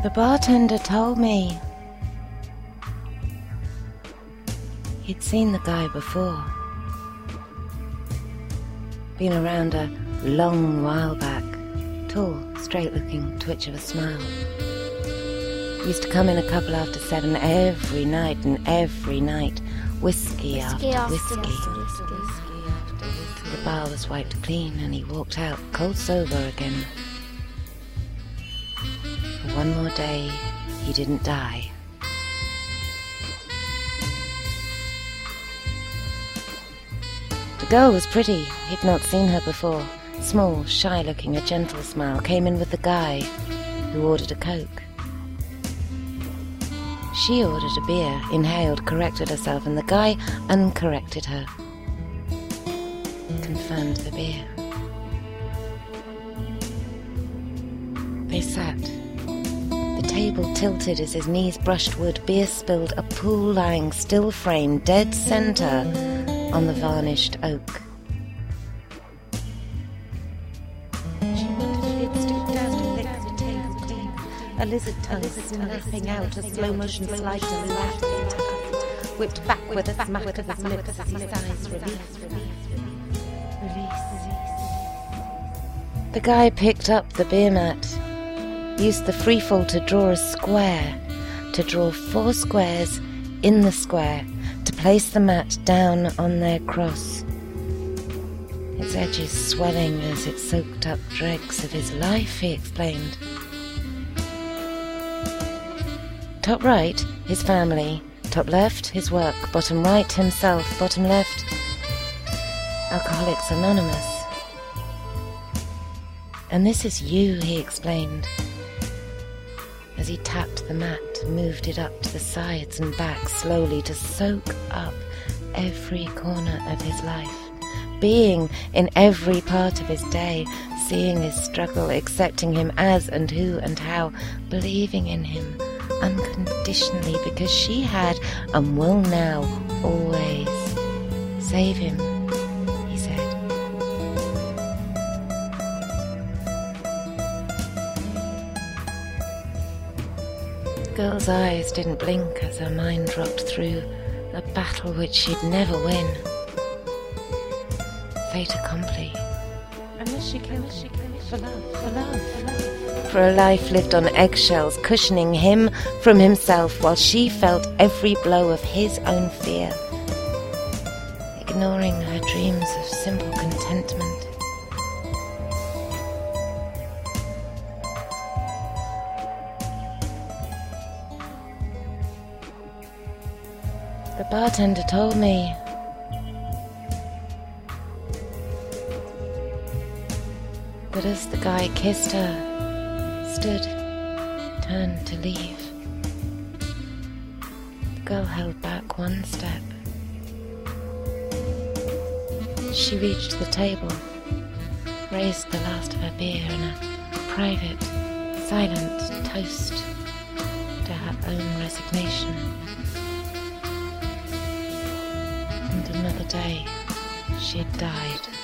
The bartender told me he'd seen the guy before. Been around a long while back. Tall, straight-looking, twitch of a smile. Used to come in a couple after 7 every night, and every night, whiskey after whiskey. The bar was wiped clean, and he walked out cold sober again. For one more day, he didn't die. The girl was pretty. He'd not seen her before. Small, shy-looking, a gentle smile, came in with the guy, who ordered a Coke. She ordered a beer, inhaled, corrected herself, and the guy uncorrected her. Confirmed the beer. They sat. The table tilted as his knees brushed wood. Beer spilled, a pool lying still frame, dead center on the varnished oak. A lizard tongue snapping out a slow-motion slide to the left, whipped back with a smack of his lips as he sighs, release. The guy picked up the beer mat, used the freefall to draw a square, to draw 4 squares in the square, to place the mat down on their cross. Its edges swelling as it soaked up dregs of his life, he explained. Top right, his family. Top left, his work. Bottom right, himself. Bottom left, Alcoholics Anonymous. And this is you, he explained, as he tapped the mat, moved it up to the sides and back slowly to soak up every corner of his life, being in every part of his day, seeing his struggle, accepting him as and who and how, believing in him unconditionally because she had and will now always save him, he said. The girl's eyes didn't blink as her mind dropped through a battle which she'd never win. Fait accompli. Unless she killed for love. For a life lived on eggshells, cushioning him from himself, while she felt every blow of his own fear, ignoring her dreams of simple contentment. The bartender told me that as the guy kissed her, stood, turned to leave, the girl held back one step. She reached the table, raised the last of her beer in a private, silent toast to her own resignation. And another day she had died.